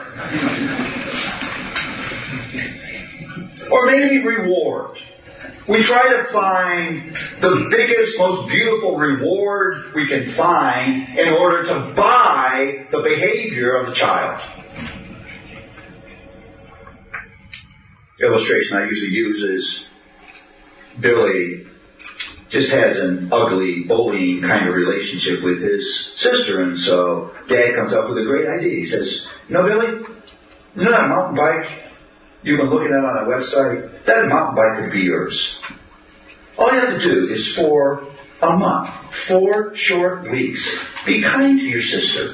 Or maybe reward. We try to find the biggest, most beautiful reward we can find in order to buy the behavior of the child. Illustration I usually use is Billy just has an ugly, bullying kind of relationship with his sister, and so Dad comes up with a great idea. He says, you know, Billy, you know that mountain bike you've been looking at on that website? That mountain bike could be yours. All you have to do is for a month, 4 short weeks, be kind to your sister.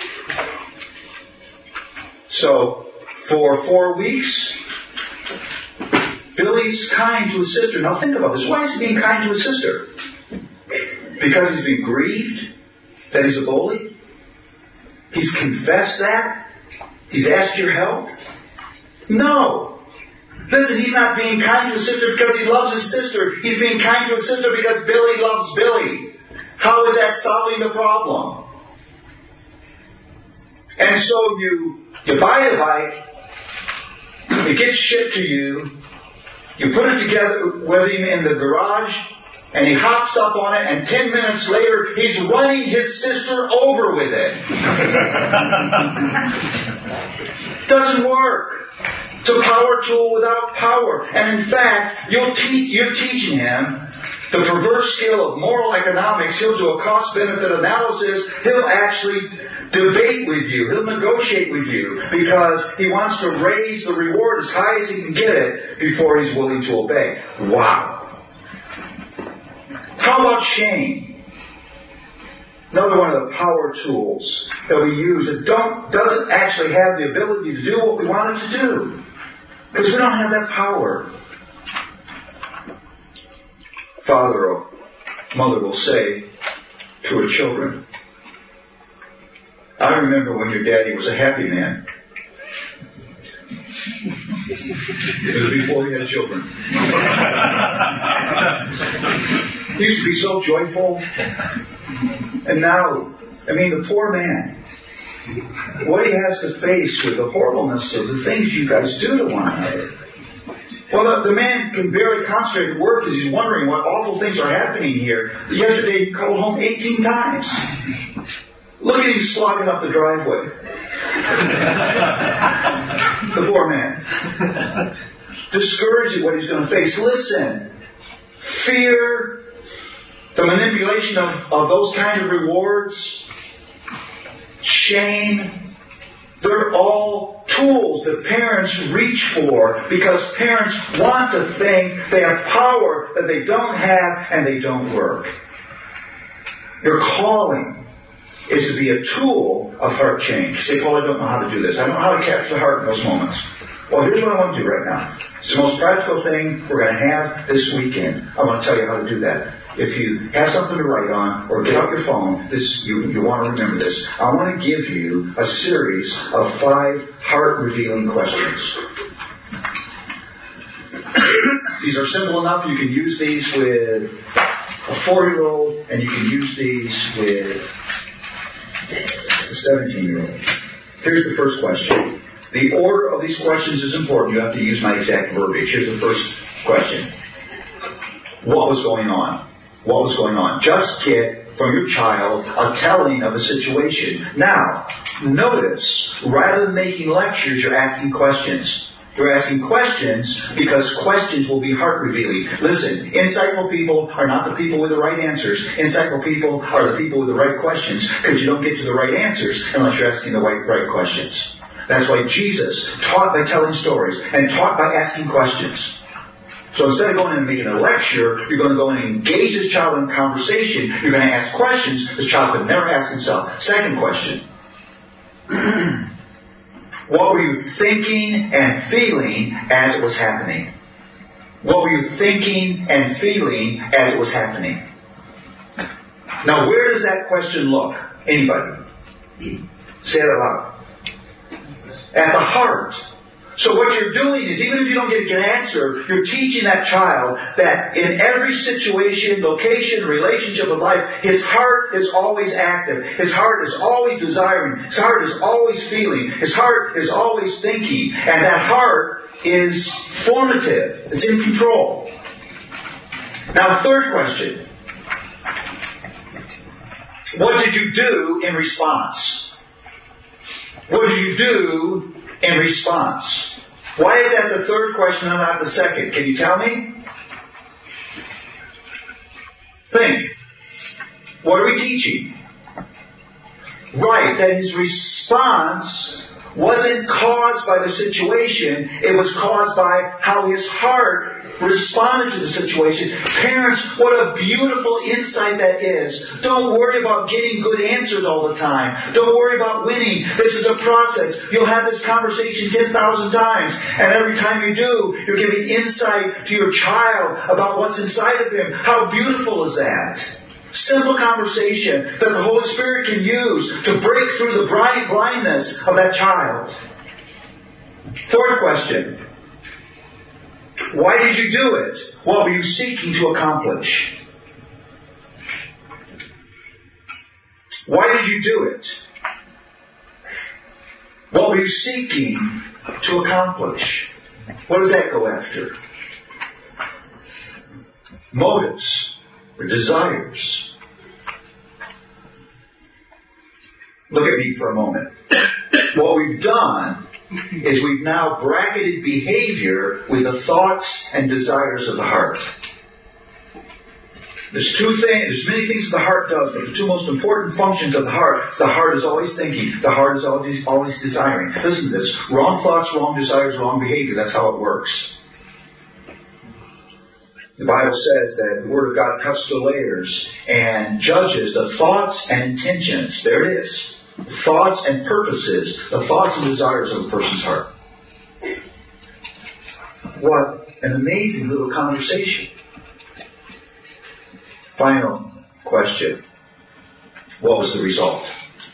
So, for 4 weeks, Billy's kind to his sister. Now think about this. Why is he being kind to his sister? Because he's been grieved that he's a bully? He's confessed that? He's asked your help? No. Listen, he's not being kind to his sister because he loves his sister. He's being kind to his sister because Billy loves Billy. How is that solving the problem? And so you buy the bike, it gets shipped to you, you put it together with him in the garage, and he hops up on it, and 10 minutes later, he's running his sister over with it. Doesn't work. It's a power tool without power. And in fact, you're teaching him the perverse skill of moral economics. He'll do a cost-benefit analysis. He'll actually debate with you. He'll negotiate with you because he wants to raise the reward as high as he can get it before he's willing to obey. Wow. How about shame? Another one of the power tools that we use that doesn't actually have the ability to do what we want it to do. Because we don't have that power. Father or mother will say to her children, I remember when your daddy was a happy man. It was before he had children. He used to be so joyful. And now, the poor man, what he has to face with the horribleness of the things you guys do to one another. Well, the man can barely concentrate at work because he's wondering what awful things are happening here. Yesterday he called home 18 times. Look at him slogging up the driveway. The poor man. Discouraged at what he's going to face. Listen, fear, the manipulation of those kind of rewards, shame, they're all tools that parents reach for because parents want to think they have power that they don't have and they don't work. Your calling is to be a tool of heart change. You say, Paul, I don't know how to do this. I don't know how to capture the heart in those moments. Well, here's what I want to do right now. It's the most practical thing we're going to have this weekend. I want to tell you how to do that. If you have something to write on or get out your phone, you want to remember this. I want to give you a series of 5 heart-revealing questions. These are simple enough. You can use these with a 4-year-old, and you can use these with a 17-year-old. Here's the first question. The order of these questions is important. You have to use my exact verbiage. Here's the first question. What was going on? What was going on? Just get from your child a telling of the situation. Now, notice, rather than making lectures, you're asking questions. You're asking questions because questions will be heart revealing. Listen, insightful people are not the people with the right answers. Insightful people are the people with the right questions, because you don't get to the right answers unless you're asking the right questions. That's why Jesus taught by telling stories and taught by asking questions. So instead of going in and making a lecture, you're going to go in and engage this child in conversation. You're going to ask questions the child could never ask himself. Second question. What were you thinking and feeling as it was happening? What were you thinking and feeling as it was happening? Now, where does that question look? Anybody? Say it aloud. At the heart. So what you're doing is, even if you don't get an answer, you're teaching that child that in every situation, location, relationship of life, his heart is always active. His heart is always desiring. His heart is always feeling. His heart is always thinking. And that heart is formative. It's in control. Now, third question. What did you do in response? What did you do in response? Why is that the third question and not the second? Can you tell me? Think. What are we teaching? Right, that his response wasn't caused by the situation. It was caused by how his heart responded to the situation. Parents, what a beautiful insight that is. Don't worry about getting good answers all the time. Don't worry about winning. This is a process. You'll have this conversation 10,000 times. And every time you do, you're giving insight to your child about what's inside of him. How beautiful is that? Simple conversation that the Holy Spirit can use to break through the blindness of that child. Fourth question. Why did you do it? What were you seeking to accomplish? Why did you do it? What were you seeking to accomplish? What does that go after? Motives or desires. Look at me for a moment. What we've done is we've now bracketed behavior with the thoughts and desires of the heart. There's many things that the heart does, but the two most important functions of the heart is always thinking, the heart is always desiring. Listen to this. Wrong thoughts, wrong desires, wrong behavior. That's how it works. The Bible says that the Word of God cuts the layers and judges the thoughts and intentions. There it is. The thoughts and purposes, the thoughts and desires of a person's heart. What an amazing little conversation. Final question. What was the result?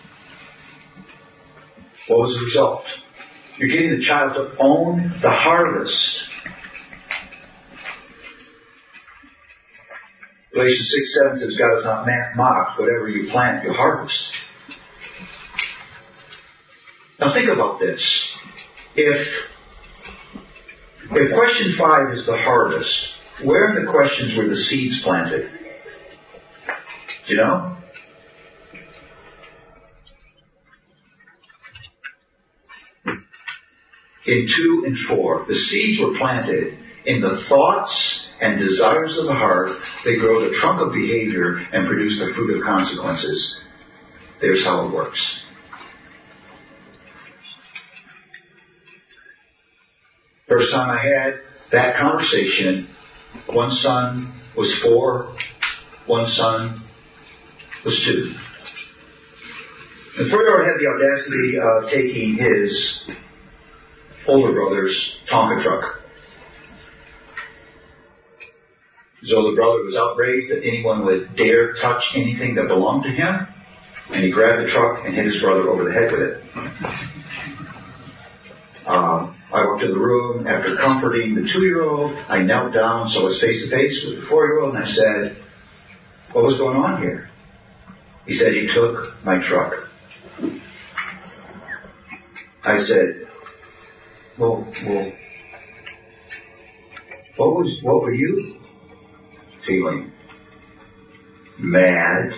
What was the result? You're getting the child to own the harvest. Galatians 6:7 says, God is not mocked. Whatever you plant, you harvest. Now think about this. If question 5 is the harvest, where in the questions were the seeds planted? Do you know? In 2 and 4, the seeds were planted in the thoughts and desires of the heart. They grow the trunk of behavior and produce the fruit of consequences. There's how it works. First time I had that conversation, one son was 4, one son was 2. And Theodore had the audacity of taking his older brother's Tonka truck. His older brother was outraged that anyone would dare touch anything that belonged to him, and he grabbed the truck and hit his brother over the head with it. I walked to the room after comforting the 2-year-old. I knelt down so I was face to face with the 4-year-old, and I said, what was going on here? He said, he took my truck. I said, well, what were you feeling? Mad.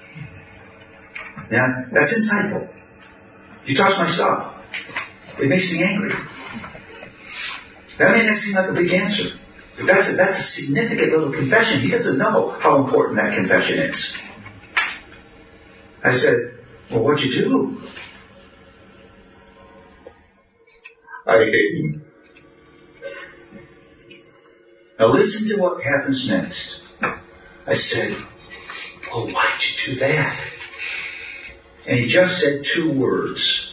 Now, that's insightful. You touch my stuff. It makes me angry. That may not seem like a big answer, but that's a significant little confession. He doesn't know how important that confession is. I said, well, what'd you do? I hate him. Now listen to what happens next. I said, well, why'd you do that? And he just said 2 words.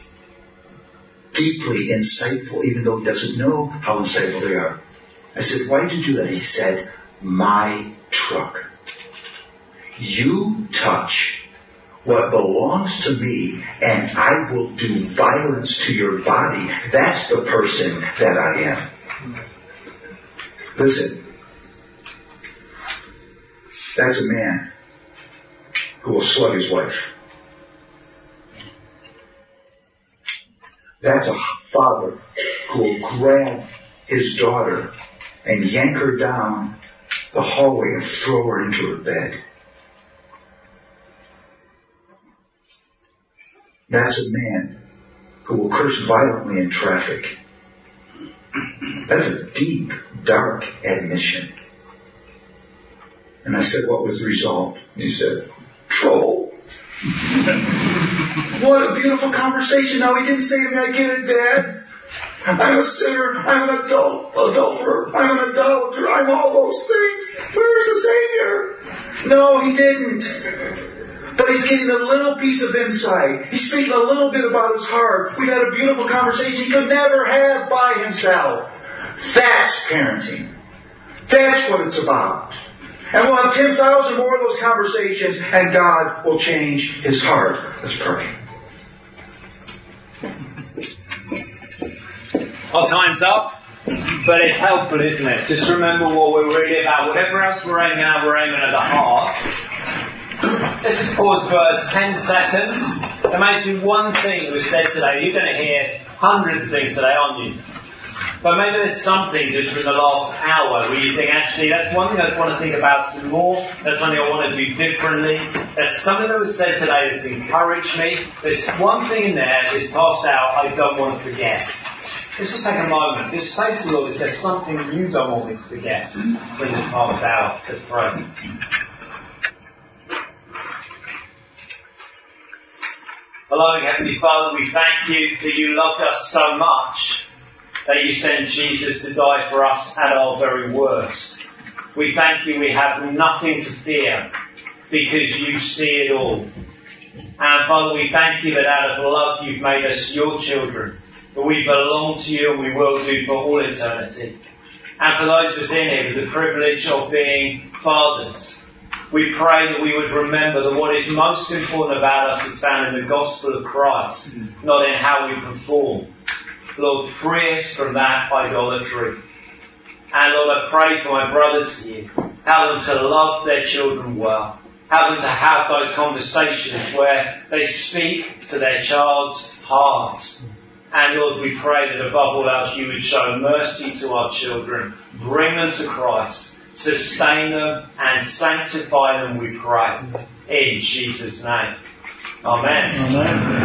Deeply insightful, even though he doesn't know how insightful they are. I said, why'd you do that? He said, my truck. You touch what belongs to me, and I will do violence to your body. That's the person that I am. Listen, that's a man who will slug his wife. That's a father who will grab his daughter and yank her down the hallway and throw her into her bed. That's a man who will curse violently in traffic. That's a deep, dark admission. And I said, what was the result? And he said, trouble. What a beautiful conversation. Now, he didn't say to me, I get it, Dad. I'm a sinner. I'm an adulterer. I'm an idolater. I'm all those things. Where's the Savior? No, he didn't. But he's getting a little piece of insight. He's speaking a little bit about his heart. We've had a beautiful conversation he could never have by himself. That's parenting. That's what it's about. And we'll have 10,000 more of those conversations, and God will change his heart. Let's pray. Our time's up, but it's helpful, isn't it? Just remember what we're really about. Whatever else we're aiming at the heart. Let's just pause for 10 seconds. Imagine one thing that was said today. You're going to hear hundreds of things today, aren't you? But maybe there's something just from the last hour where you think, actually, that's one thing I want to think about some more. That's one thing I want to do differently. That's something that was said today that's encouraged me. There's one thing in there that's passed out I don't want to forget. Let's just take a moment. Just say to the Lord, is there something you don't want me to forget when this passed out? Let's pray. Loving Heavenly Father, we thank you that you loved us so much that you sent Jesus to die for us at our very worst. We thank you we have nothing to fear because you see it all. And Father, we thank you that out of love you've made us your children, that we belong to you and we will do for all eternity. And for those of us in here with the privilege of being fathers, we pray that we would remember that what is most important about us is found in the gospel of Christ, not in how we perform. Lord, free us from that idolatry. And Lord, I pray for my brothers here, help them to love their children well. Help them to have those conversations where they speak to their child's heart. And Lord, we pray that above all else you would show mercy to our children, bring them to Christ, sustain them and sanctify them, we pray. In Jesus' name. Amen. Amen.